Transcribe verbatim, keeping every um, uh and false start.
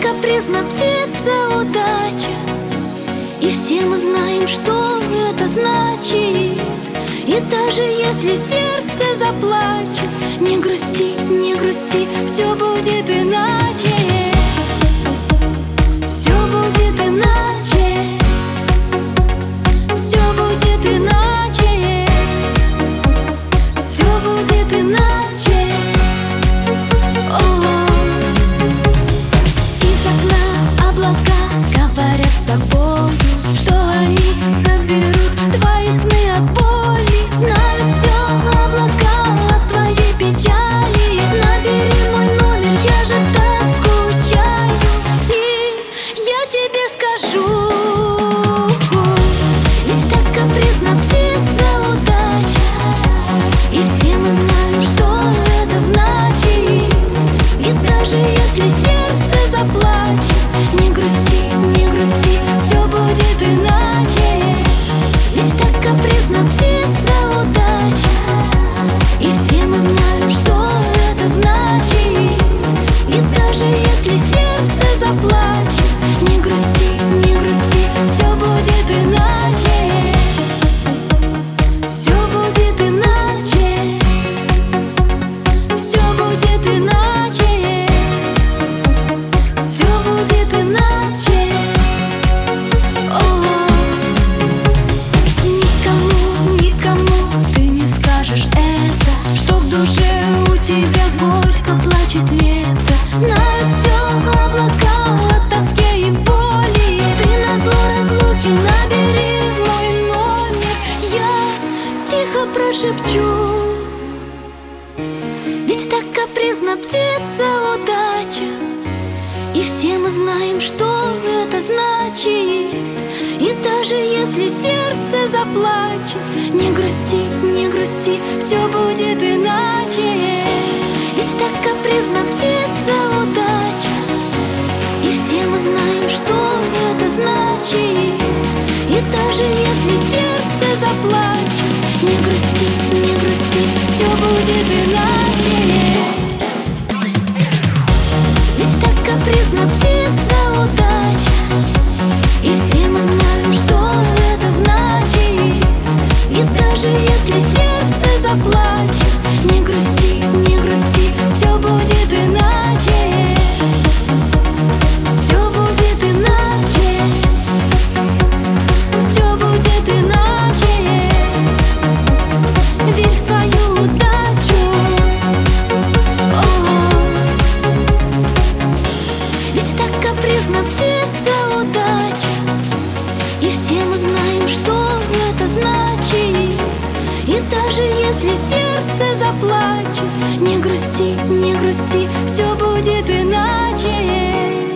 капризна птица удача, и все мы знаем, что это значит. И даже если сердце заплачет, не грусти, не грусти, все будет иначе. Все будет иначе. Все будет иначе. Все будет иначе. О-о-о. Из окна облака говорят с тобою, что они заберут твои сны от боли. Знают все облака от твоей печали. Набери мой номер, я же так скучаю. И я тебе скажу, ведь так капризна птица удача, и все мы знаем, что это значит. И даже если сердце заплачет, не грусти, не грусти, все будет иначе. Ведь так капризна птица удача, и все мы знаем, что это значит. И даже если сердце заплачет, не грусти, не грусти, все будет иначе. Все будет иначе. Все будет иначе. Все будет иначе. О-о-о. Никому, никому ты не скажешь это, что в душе у тебя горько плачет лето. Знают все облака от тоски и боли. Ты назло разлуки набери мой номер, я тихо прошепчу. Ведь так капризна птица удача, и все мы знаем, что это значит. И даже если сердце заплачет, не грусти, не грусти, все будет иначе. Ведь так капризна птица удача, и все мы знаем, что это значит. И даже если сердце заплачет, не грусти, не грусти, все будет иначе. Ведь так капризна птица удача, и все мы знаем, что это значит. И даже если сердце заплачет, не грусти, не грусти, все будет иначе. Все будет иначе. Все будет иначе. Верь в свою удачу. О-о-о. Ведь так капризна птица удача, и все мы знаем, что это значит. И даже если сердце заплачет, не грусти, не грусти, все будет иначе.